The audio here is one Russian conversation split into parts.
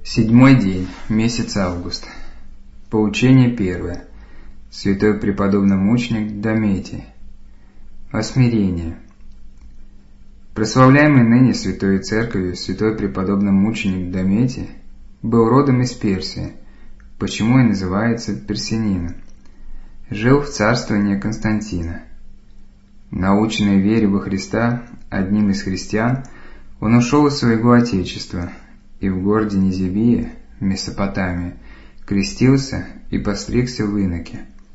Седьмой день, месяц август. Поучение первое. Святой преподобный мученик Дометий. О смирении. Прославляемый ныне Святой Церковью святой преподобный мученик Дометий был родом из Персии, почему и называется персянином. Жил в царствовании Константина. Наученный вере во Христа одним из христиан, он ушел из своего отечества и в городе Низибии, в Месопотамии, крестился и постригся в иноки.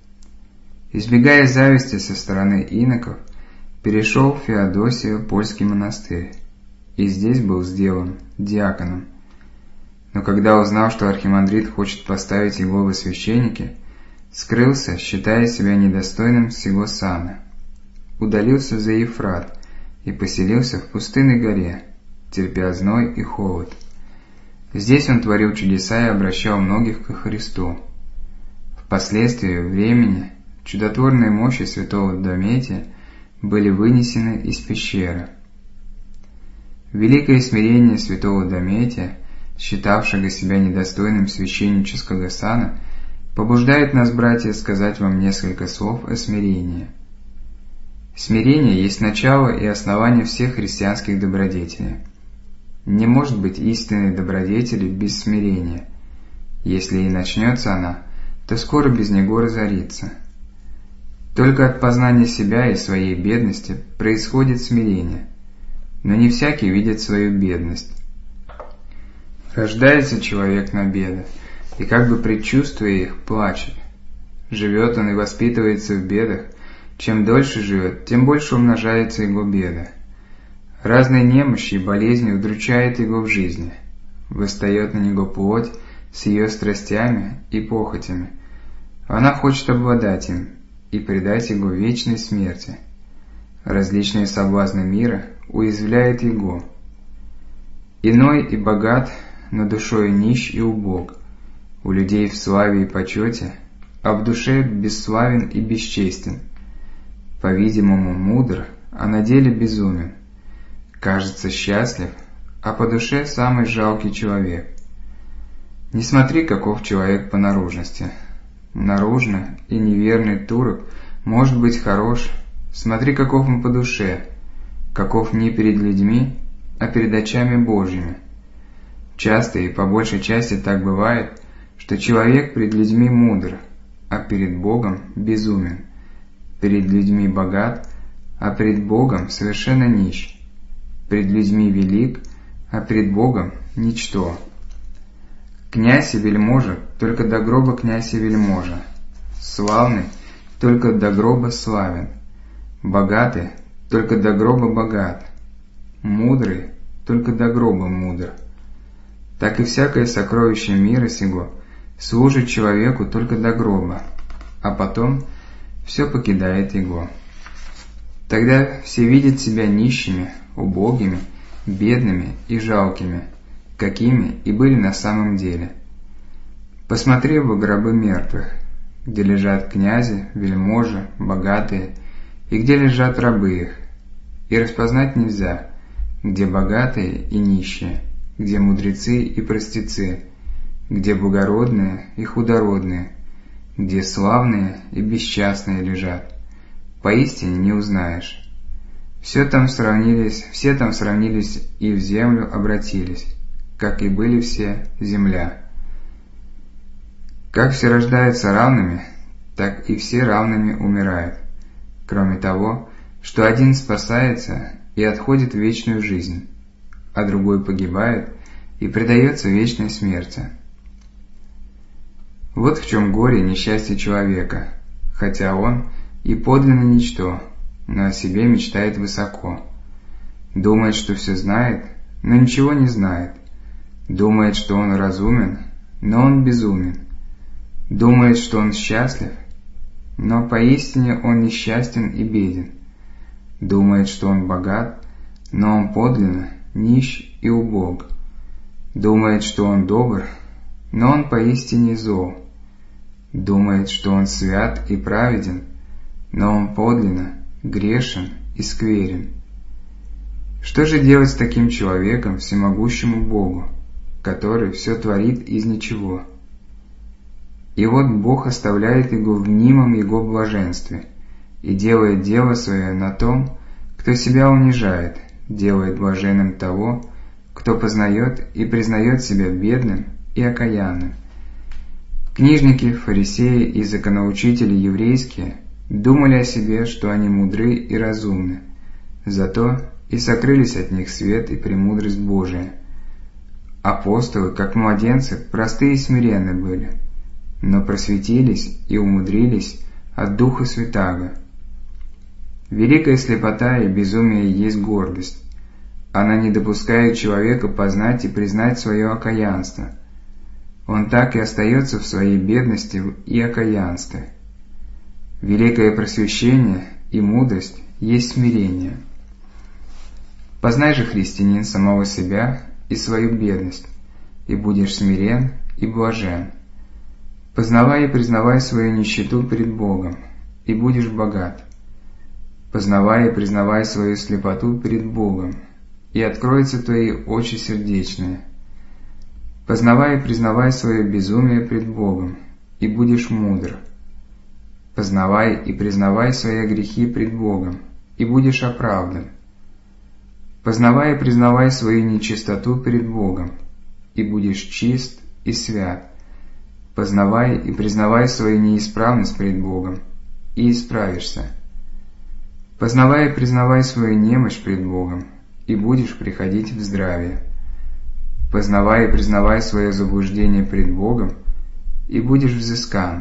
Избегая зависти со стороны иноков, перешел в Феодосию, польский монастырь, и здесь был сделан диаконом. Но когда узнал, что архимандрит хочет поставить его во священники, скрылся, считая себя недостойным сего сана, удалился за Ефрат и поселился в пустынной горе, терпя зной и холод. Здесь он творил чудеса и обращал многих ко Христу. Впоследствии времени чудотворные мощи святого Дометия были вынесены из пещеры. Великое смирение святого Дометия, считавшего себя недостойным священнического сана, побуждает нас, братья, сказать вам несколько слов о смирении. Смирение есть начало и основание всех христианских добродетелей. Не может быть истинной добродетели без смирения. Если и начнется она, то скоро без него разорится. Только от познания себя и своей бедности происходит смирение, но не всякий видит свою бедность. Рождается человек на бедах, и как бы предчувствуя их, плачет. Живет он и воспитывается в бедах, чем дольше живет, тем больше умножается его беда. Разные немощи и болезни удручают его в жизни, восстает на него плоть с ее страстями и похотями. Она хочет обладать им и предать его вечной смерти. Различные соблазны мира уязвляют его. Иной и богат, но душою нищ и убог, у людей в славе и почете, а в душе бесславен и бесчестен. По-видимому, мудр, а на деле безумен. Кажется счастлив, а по душе самый жалкий человек. Не смотри, каков человек по наружности. Наружно и неверный турок может быть хорош, смотри, каков он по душе, каков не перед людьми, а перед очами Божьими. Часто и по большей части так бывает, что человек пред людьми мудр, а перед Богом безумен, перед людьми богат, а пред Богом совершенно нищ, пред людьми велик, а пред Богом ничто. Князь и вельможа только до гроба князь и вельможа, славный только до гроба славен, богатый только до гроба богат, мудрый только до гроба мудр. Так и всякое сокровище мира сего служит человеку только до гроба, а потом все покидает его. Тогда все видят себя нищими, убогими, бедными и жалкими, какими и были на самом деле. Посмотри в гробы мертвых, где лежат князи, вельможи, богатые, и где лежат рабы их, и распознать нельзя, где богатые и нищие, где мудрецы и простецы, где благородные и худородные, где славные и бесчастные лежат. Поистине не узнаешь. Все там сравнились и в землю обратились, как и были все земля. Как все рождаются равными, так и все равными умирают, кроме того, что один спасается и отходит в вечную жизнь, а другой погибает и предается вечной смерти. Вот в чем горе и несчастье человека, хотя он и подлинно ничто, но о себе мечтает высоко. Думает, что все знает, но ничего не знает. Думает, что он разумен, но он безумен. Думает, что он счастлив, но поистине он несчастен и беден. Думает, что он богат, но он подлинно нищ и убог. Думает, что он добр, но он поистине зол. Думает, что он свят и праведен, но он подлинно грешен и скверен. Что же делать с таким человеком всемогущему Богу, который все творит из ничего. И вот Бог оставляет его в мнимом его блаженстве и делает дело свое на том, кто себя унижает, делает блаженным того, кто познает и признает себя бедным и окаянным. Книжники, фарисеи и законоучители еврейские думали о себе, что они мудры и разумны, зато и сокрылись от них свет и премудрость Божия. Апостолы, как младенцы, простые и смиренны были, но просветились и умудрились от Духа Святаго. Великая слепота и безумие есть гордость. Она не допускает человека познать и признать свое окаянство. Он так и остается в своей бедности и окаянстве. Великое просвещение и мудрость есть смирение. Познай же, христианин, самого себя и свою бедность, и будешь смирен и блажен. Познавай и признавай свою нищету пред Богом, и будешь богат. Познавай и признавай свою слепоту пред Богом, и откроются твои очи сердечные. Познавай и признавай свое безумие пред Богом, и будешь мудр. Познавай и признавай свои грехи пред Богом, и будешь оправдан. Познавай и признавай свою нечистоту пред Богом, и будешь чист и свят. Познавай и признавай свою неисправность пред Богом, и исправишься. Познавай и признавай свою немощь пред Богом, и будешь приходить в здравие. Познавай и признавай свое заблуждение пред Богом, и будешь взыскан.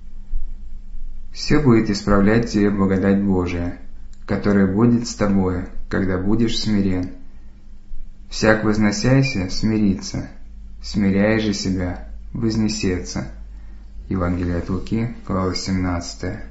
Все будет исправлять тебе благодать Божия, которая будет с тобою, когда будешь смирен. Всяк возносяйся смирится, смиряя же себя вознесется. Евангелие от Луки, глава 17.